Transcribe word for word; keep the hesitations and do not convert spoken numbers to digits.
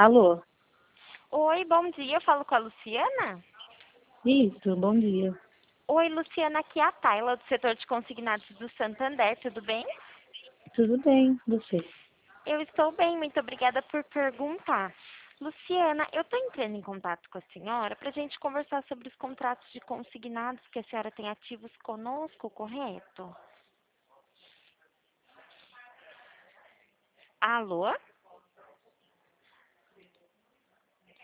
Alô? Oi, bom dia. Eu falo com a Luciana? Isso, bom dia. Oi, Luciana, aqui é a Tayla, do setor de consignados do Santander, tudo bem? Tudo bem, você? Eu estou bem, muito obrigada por perguntar. Luciana, eu estou entrando em contato com a senhora para a gente conversar sobre os contratos de consignados que a senhora tem ativos conosco, correto? Alô?